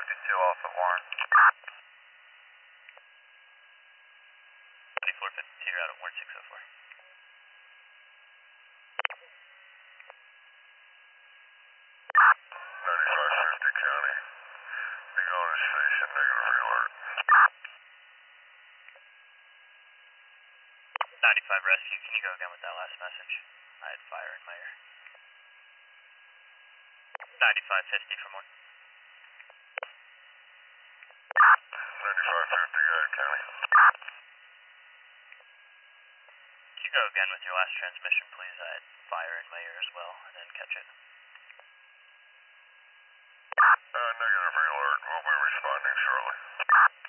off at Warren. 2452 out of Warren 604. County. Be on the station, negative alert. 95 rescue, can you go again with that last message? I had fire in my ear. 9550 from one. 9550, go ahead, County. Can you go again with your last transmission, please? I had fire in my ear as well. I didn't catch it. Negative alert. We'll be responding shortly.